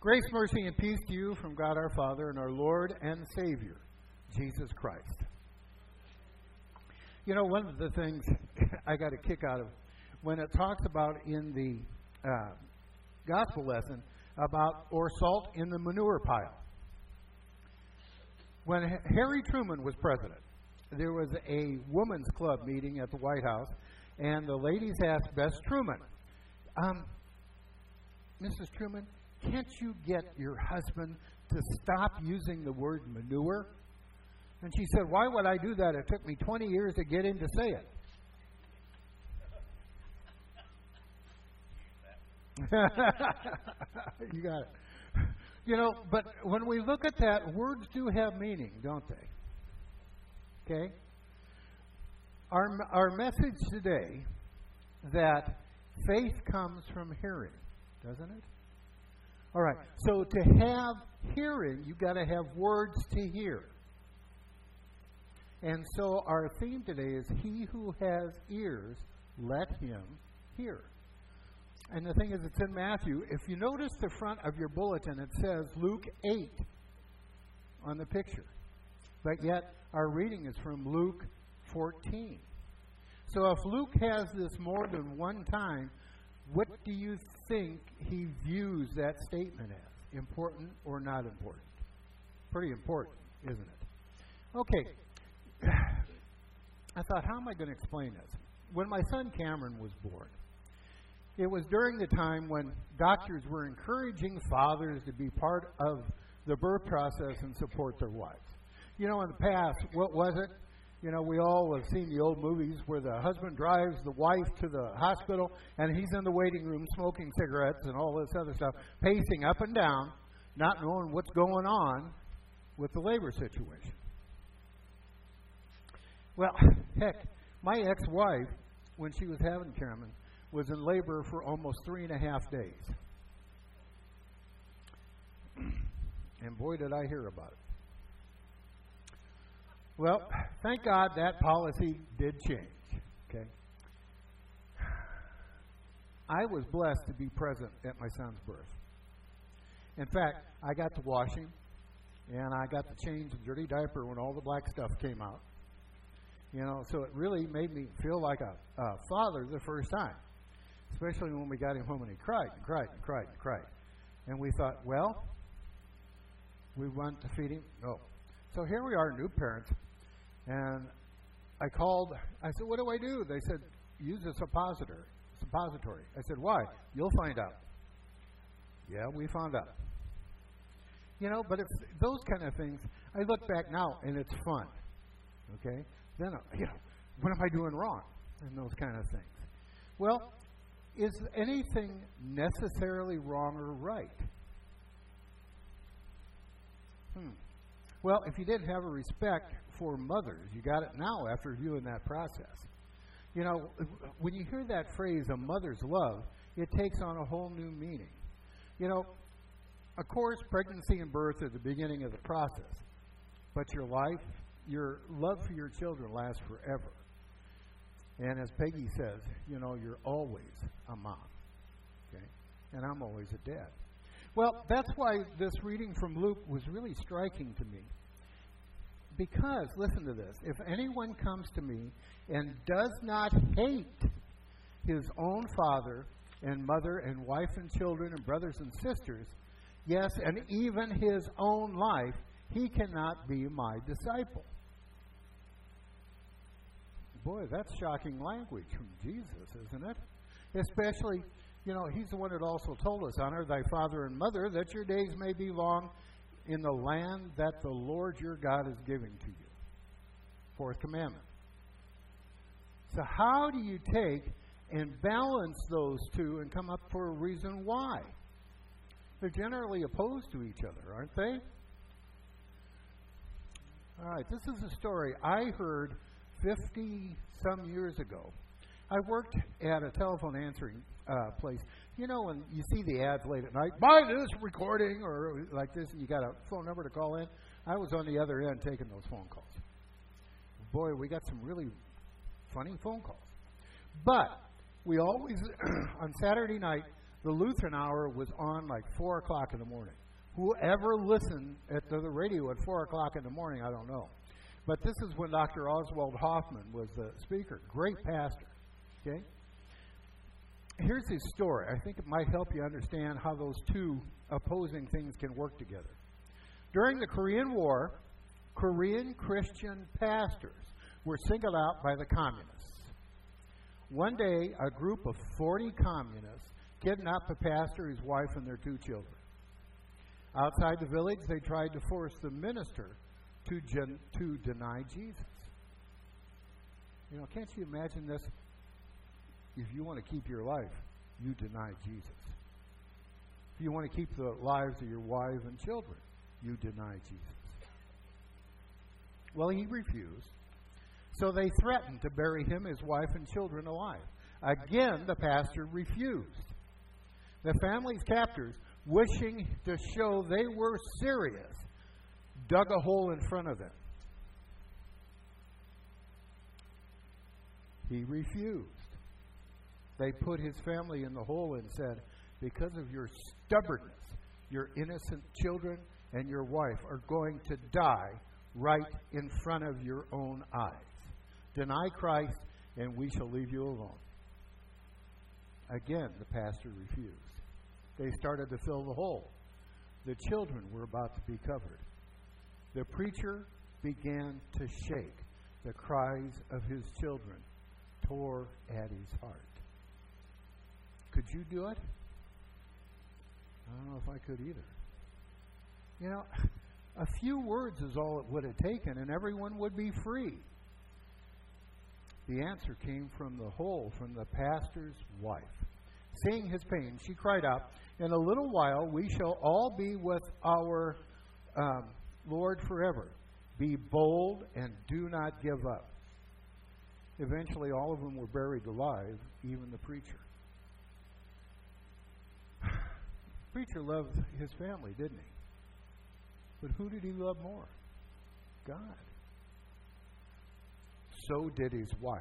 Grace, mercy, and peace to you from God our Father and our Lord and Savior, Jesus Christ. You know, one of the things I got a kick out of when it talks about in the gospel lesson about or salt in the manure pile. When Harry Truman was president, there was a women's club meeting at the White House, and the ladies asked Bess Truman, Mrs. Truman, can't you get your husband to stop using the word manure? And she said, why would I do that? It took me 20 years to get him to say it. You got it. You know, but when we look at that, words do have meaning, don't they? Okay? Our message today, that faith comes from hearing, doesn't it? All right, so to have hearing, you've got to have words to hear. And so our theme today is, he who has ears, let him hear. And the thing is, it's in Matthew. If you notice the front of your bulletin, it says Luke 8 on the picture. But yet, our reading is from Luke 14. So if Luke has this more than one time, what do you think he views that statement as? Important or not important? Pretty important, isn't it? Okay. I thought, how am I going to explain this? When my son Cameron was born, it was during the time when doctors were encouraging fathers to be part of the birth process and support their wives. You know, in the past, what was it? You know, we all have seen the old movies where the husband drives the wife to the hospital and he's in the waiting room smoking cigarettes and all this other stuff, pacing up and down, not knowing what's going on with the labor situation. Well, heck, my ex-wife, when she was having Cameron, was in labor for almost 3.5 days. And boy, did I hear about it. Well, thank God that policy did change. Okay, I was blessed to be present at my son's birth. In fact, I got to wash him, and I got to change the dirty diaper when all the black stuff came out. You know, so it really made me feel like a father the first time, especially when we got him home and he cried and cried and cried and cried. And we thought, well, we want to feed him? No. So here we are, new parents. And I called. I said, what do I do? They said, use a suppository. I said, why? You'll find out. Yeah, we found out. You know, but it's those kind of things. I look back now, and it's fun. Okay? Then, you know, what am I doing wrong? And those kind of things. Well, is anything necessarily wrong or right? Well, if you didn't have a respect for mothers, you got it now after viewing that process. You know, when you hear that phrase, a mother's love, it takes on a whole new meaning. You know, of course, pregnancy and birth are the beginning of the process. But your life, your love for your children lasts forever. And as Peggy says, you know, you're always a mom. Okay? And I'm always a dad. Well, that's why this reading from Luke was really striking to me. Because, listen to this, if anyone comes to me and does not hate his own father and mother and wife and children and brothers and sisters, yes, and even his own life, he cannot be my disciple. Boy, that's shocking language from Jesus, isn't it? Especially, you know, he's the one that also told us, honor thy father and mother, that your days may be long in the land that the Lord your God is giving to you. Fourth commandment. So how do you take and balance those two and come up for a reason why? They're generally opposed to each other, aren't they? All right, this is a story I heard 50-some years ago. I worked at a telephone answering place. You know, when you see the ads late at night, buy this recording or like this, and you got a phone number to call in. I was on the other end taking those phone calls. Boy, we got some really funny phone calls. But we always, on Saturday night, the Lutheran hour was on like 4 o'clock in the morning. Whoever listened to the radio at 4 o'clock in the morning, I don't know. But this is when Dr. Oswald Hoffman was the speaker. Great pastor. Okay? Here's his story. I think it might help you understand how those two opposing things can work together. During the Korean War, Korean Christian pastors were singled out by the communists. One day, a group of 40 communists kidnapped a pastor, his wife, and their 2 children. Outside the village, they tried to force the minister to deny Jesus. You know, can't you imagine this? If you want to keep your life, you deny Jesus. If you want to keep the lives of your wife and children, you deny Jesus. Well, he refused. So they threatened to bury him, his wife, and children alive. Again, the pastor refused. The family's captors, wishing to show they were serious, dug a hole in front of them. He refused. They put his family in the hole and said, because of your stubbornness, your innocent children and your wife are going to die right in front of your own eyes. Deny Christ, and we shall leave you alone. Again, the pastor refused. They started to fill the hole. The children were about to be covered. The preacher began to shake. The cries of his children tore at his heart. Could you do it? I don't know if I could either. You know, a few words is all it would have taken, and everyone would be free. The answer came from the hole, from the pastor's wife. Seeing his pain, she cried out, "In a little while we shall all be with our Lord forever. Be bold and do not give up." Eventually, all of them were buried alive, even the preacher. The preacher loved his family, didn't he? But who did he love more? God. So did his wife.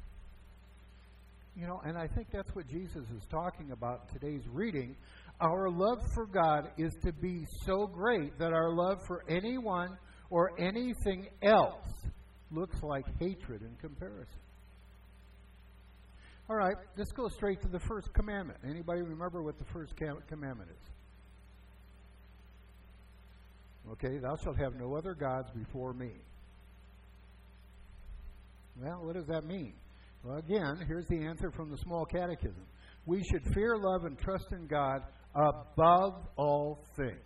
You know, and I think that's what Jesus is talking about in today's reading. Our love for God is to be so great that our love for anyone or anything else looks like hatred in comparison. All right, let's go straight to the first commandment. Anybody remember what the first commandment is? Okay, thou shalt have no other gods before me. Well, what does that mean? Well, again, here's the answer from the Small Catechism. We should fear, love, and trust in God above all things.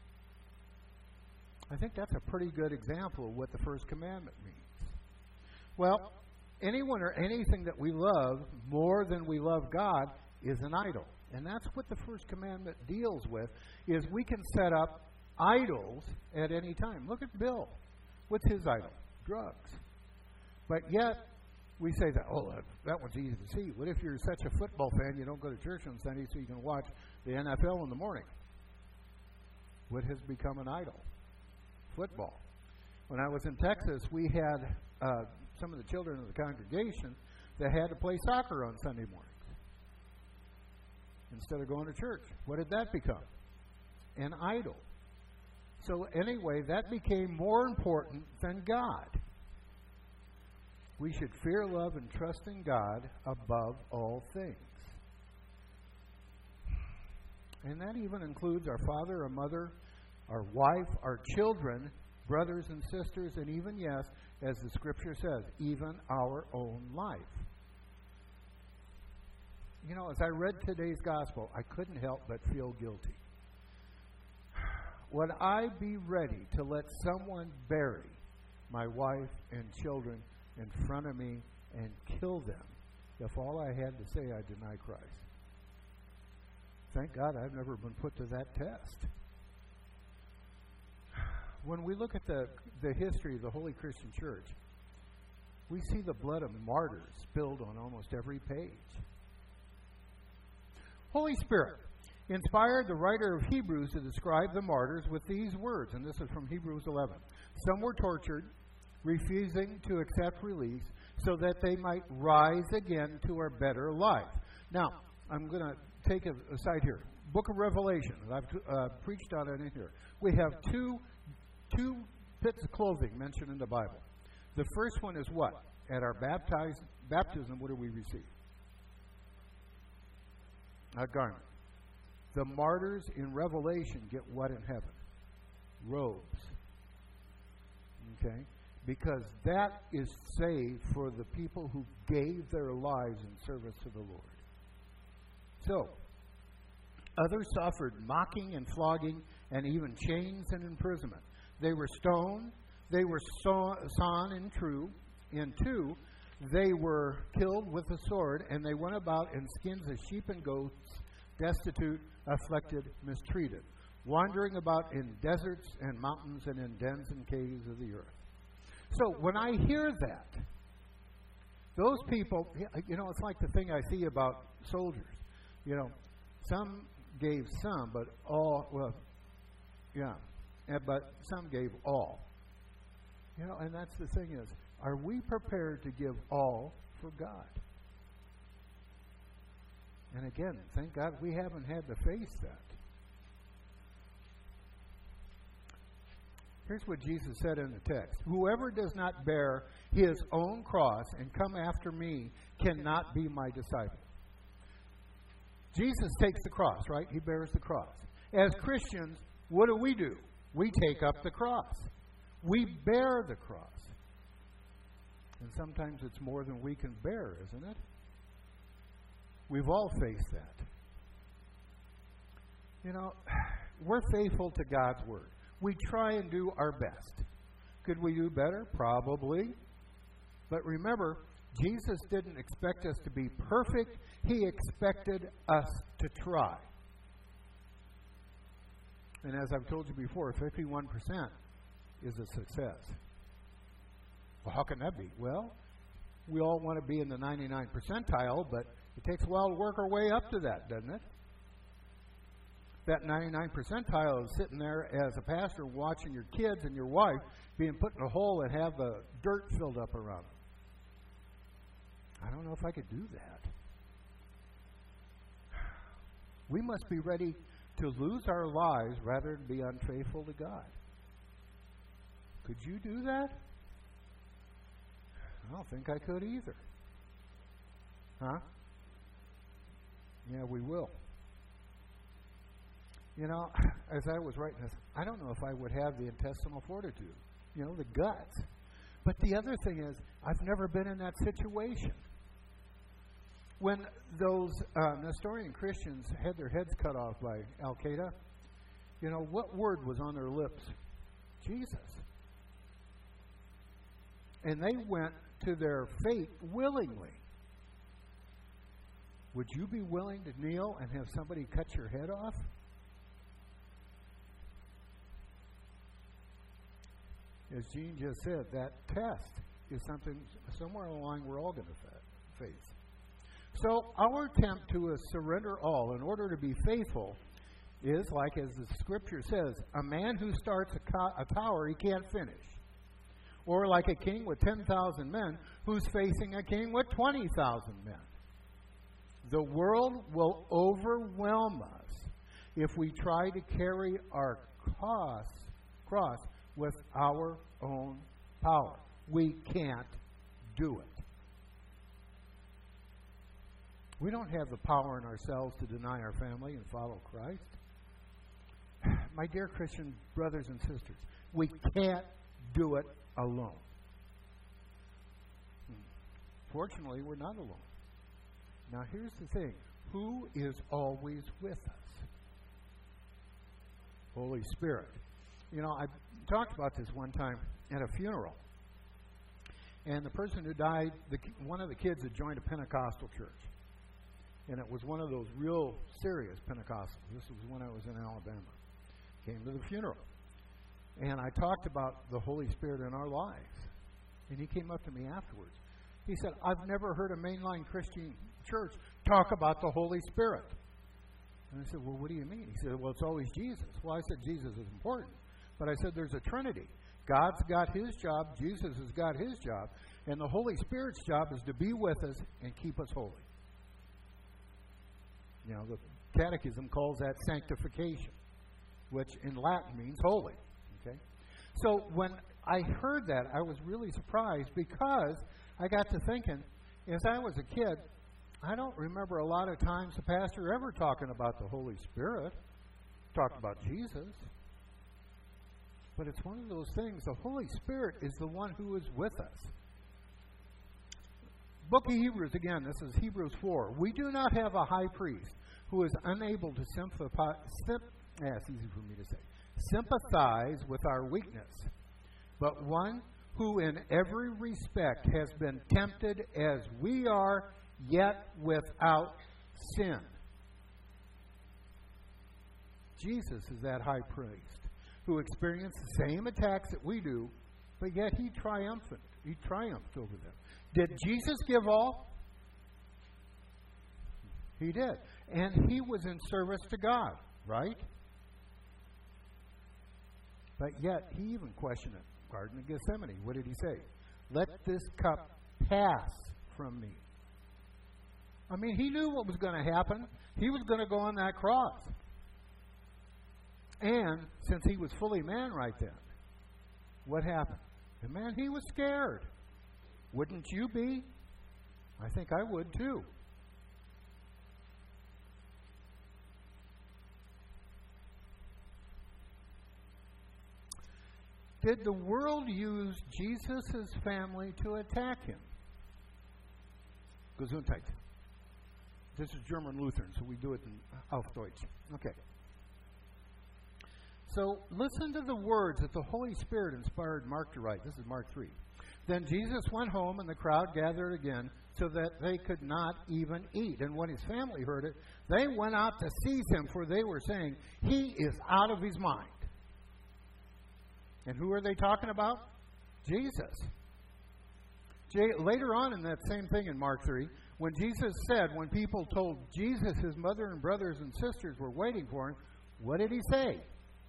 I think that's a pretty good example of what the first commandment means. Well, anyone or anything that we love more than we love God is an idol. And that's what the first commandment deals with, is we can set up idols at any time. Look at Bill. What's his idol? Drugs. But yet, we say that, that one's easy to see. What if you're such a football fan you don't go to church on Sunday so you can watch the NFL in the morning? What has become an idol? Football. When I was in Texas, we had some of the children of the congregation that had to play soccer on Sunday mornings instead of going to church. What did that become? An idol. So anyway, that became more important than God. We should fear, love, and trust in God above all things. And that even includes our father, our mother, our wife, our children, brothers and sisters, and even, yes, as the Scripture says, even our own life. You know, as I read today's gospel, I couldn't help but feel guilty. Would I be ready to let someone bury my wife and children in front of me and kill them if all I had to say I deny Christ? Thank God I've never been put to that test. When we look at the history of the Holy Christian Church, we see the blood of martyrs spilled on almost every page. Holy Spirit inspired the writer of Hebrews to describe the martyrs with these words, and this is from Hebrews 11. Some were tortured, refusing to accept release, so that they might rise again to a better life. Now, I'm going to take a side here. Book of Revelation. I've preached on it in here. We have two bits of clothing mentioned in the Bible. The first one is what? At our baptism, what do we receive? A garment. The martyrs in Revelation get what in heaven? Robes. Okay? Because that is saved for the people who gave their lives in service to the Lord. So, others suffered mocking and flogging and even chains and imprisonment. They were stoned. They were sawn in two. They were killed with a sword, and they went about in skins of sheep and goats, destitute, afflicted, mistreated, wandering about in deserts and mountains and in dens and caves of the earth. So when I hear that, those people, it's like the thing I see about soldiers. Some gave some, but all, but some gave all. And that's the thing is, are we prepared to give all for God? And again, thank God we haven't had to face that. Here's what Jesus said in the text. Whoever does not bear his own cross and come after me cannot be my disciple. Jesus takes the cross, right? He bears the cross. As Christians, what do? We take up the cross. We bear the cross. And sometimes it's more than we can bear, isn't it? We've all faced that. We're faithful to God's Word. We try and do our best. Could we do better? Probably. But remember, Jesus didn't expect us to be perfect. He expected us to try. And as I've told you before, 51% is a success. Well, how can that be? Well, we all want to be in the 99 percentile, but it takes a while to work our way up to that, doesn't it? That 99 percentile is sitting there as a pastor watching your kids and your wife being put in a hole and have the dirt filled up around them. I don't know if I could do that. We must be ready to lose our lives rather than be unfaithful to God. Could you do that? I don't think I could either. Huh? Yeah, we will. As I was writing this, I don't know if I would have the intestinal fortitude, the guts. But the other thing is, I've never been in that situation. When those Nestorian Christians had their heads cut off by Al-Qaeda, what word was on their lips? Jesus. And they went to their fate willingly. Would you be willing to kneel and have somebody cut your head off? As Gene just said, that test is something somewhere along the line we're all going to face. So our attempt to surrender all in order to be faithful is like, as the Scripture says, a man who starts a tower he can't finish. Or like a king with 10,000 men who's facing a king with 20,000 men. The world will overwhelm us if we try to carry our cross with our own power. We can't do it. We don't have the power in ourselves to deny our family and follow Christ. My dear Christian brothers and sisters, we can't do it alone. Fortunately, we're not alone. Now, here's the thing. Who is always with us? Holy Spirit. I talked about this one time at a funeral. And the person who died, one of the kids had joined a Pentecostal church. And it was one of those real serious Pentecostals. This was when I was in Alabama. Came to the funeral. And I talked about the Holy Spirit in our lives. And he came up to me afterwards. He said, I've never heard a mainline Christian church talk about the Holy Spirit. And I said, well, what do you mean? He said, well, it's always Jesus. Well, I said, Jesus is important. But I said, there's a Trinity. God's got his job. Jesus has got his job. And the Holy Spirit's job is to be with us and keep us holy. Catechism calls that sanctification, which in Latin means holy. Okay? So when I heard that, I was really surprised because I got to thinking, as I was a kid, I don't remember a lot of times the pastor ever talking about the Holy Spirit, talking about Jesus. But it's one of those things, the Holy Spirit is the one who is with us. Book of Hebrews, again, this is Hebrews 4. We do not have a high priest who is unable to sympathize with our weakness, but one who in every respect has been tempted as we are, yet without sin. Jesus is that high priest who experienced the same attacks that we do, but yet he triumphed over them. Did Jesus give all? He did. And he was in service to God, right? But yet, he even questioned it. Garden of Gethsemane, what did he say? Let this cup pass from me. I mean, he knew what was going to happen. He was going to go on that cross. And since he was fully man right then, what happened? And man, he was scared. Wouldn't you be? I think I would too. Did the world use Jesus' family to attack him? Gesundheit. This is German Lutheran, so we do it in auf Deutsch. Okay. So listen to the words that the Holy Spirit inspired Mark to write. This is Mark 3. Then Jesus went home, and the crowd gathered again, so that they could not even eat. And when his family heard it, they went out to seize him, for they were saying, he is out of his mind. And who are they talking about? Jesus. Later on in that same thing in Mark 3, when Jesus said, when people told Jesus his mother and brothers and sisters were waiting for him, what did he say?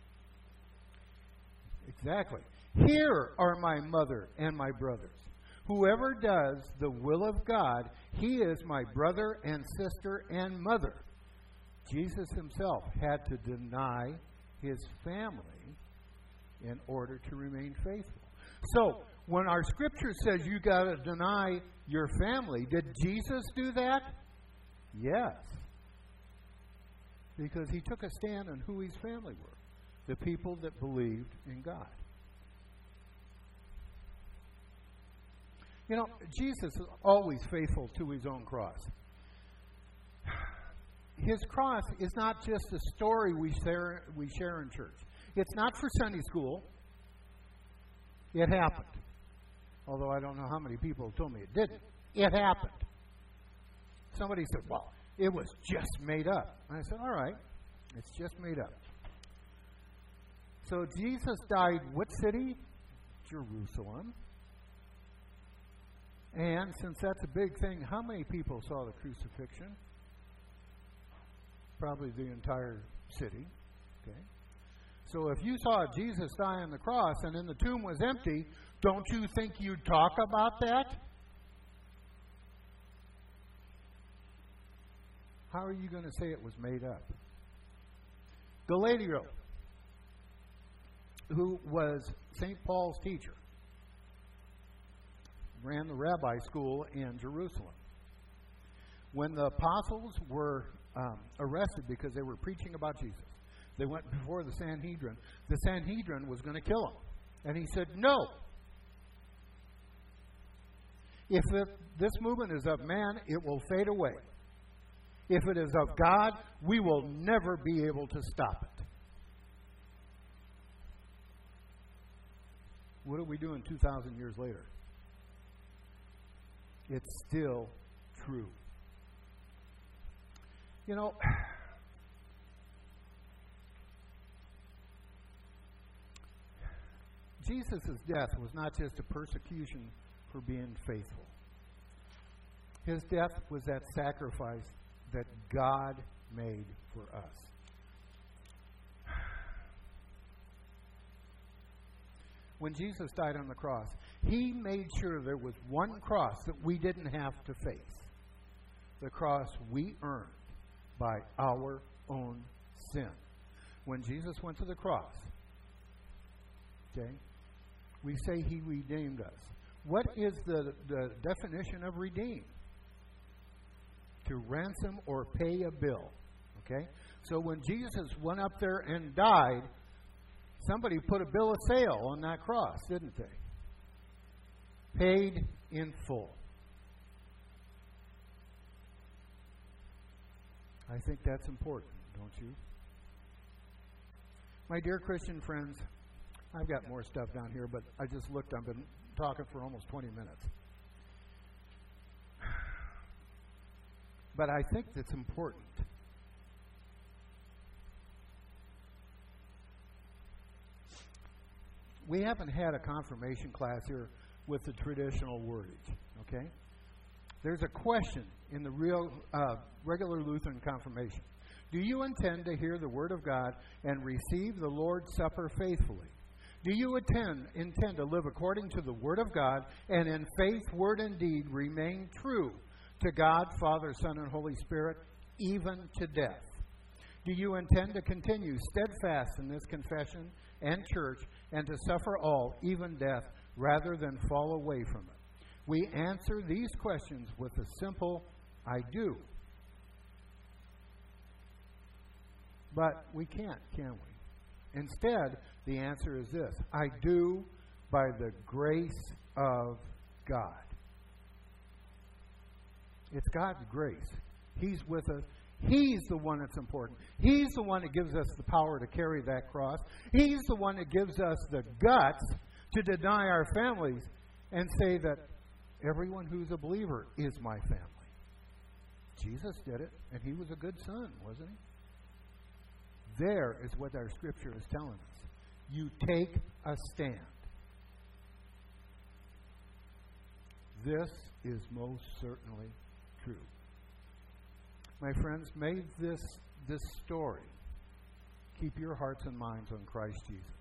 Exactly. Here are my mother and my brothers. Whoever does the will of God, he is my brother and sister and mother. Jesus himself had to deny his family in order to remain faithful. So, when our scripture says you got to deny your family, did Jesus do that? Yes. Because he took a stand on who his family were. The people that believed in God. You know, Jesus is always faithful to his own cross. His cross is not just a story we share in church. It's not for Sunday school. It happened. Although I don't know how many people told me it didn't. It happened. Somebody said, well, it was just made up. And I said, all right, it's just made up. So Jesus died what city? Jerusalem. And since that's a big thing, how many people saw the crucifixion? Probably the entire city. Okay. So if you saw Jesus die on the cross and then the tomb was empty, don't you think you'd talk about that? How are you going to say it was made up? Galileo, who was St. Paul's teacher, ran the rabbi school in Jerusalem. When the apostles were arrested because they were preaching about Jesus, they went before the Sanhedrin. The Sanhedrin was going to kill them. And he said, no. If this movement is of man, it will fade away. If it is of God, we will never be able to stop it. What are we doing 2,000 years later? It's still true. You know, Jesus' death was not just a persecution for being faithful. His death was that sacrifice that God made for us. When Jesus died on the cross, he made sure there was one cross that we didn't have to face. The cross we earned by our own sin. When Jesus went to the cross, okay, we say He redeemed us. What is the definition of redeem? To ransom or pay a bill. Okay? So when Jesus went up there and died, somebody put a bill of sale on that cross, didn't they? Paid in full. I think that's important, don't you? My dear Christian friends, I've got more stuff down here, but I just looked. I've been talking for almost 20 minutes. But I think that's important. We haven't had a confirmation class here with the traditional wordage, okay? There's a question in the regular Lutheran confirmation. Do you intend to hear the Word of God and receive the Lord's Supper faithfully? Do you intend to live according to the Word of God and in faith, word, and deed remain true to God, Father, Son, and Holy Spirit, even to death? Do you intend to continue steadfast in this confession and church and to suffer all, even death, rather than fall away from it? We answer these questions with a simple, I do. But we can't, can we? Instead, the answer is this: I do by the grace of God. It's God's grace. He's with us. He's the one that's important. He's the one that gives us the power to carry that cross. He's the one that gives us the guts to deny our families and say that everyone who's a believer is my family. Jesus did it, and He was a good son, wasn't He? There is what our Scripture is telling us. You take a stand. This is most certainly true. My friends, may this story keep your hearts and minds on Christ Jesus.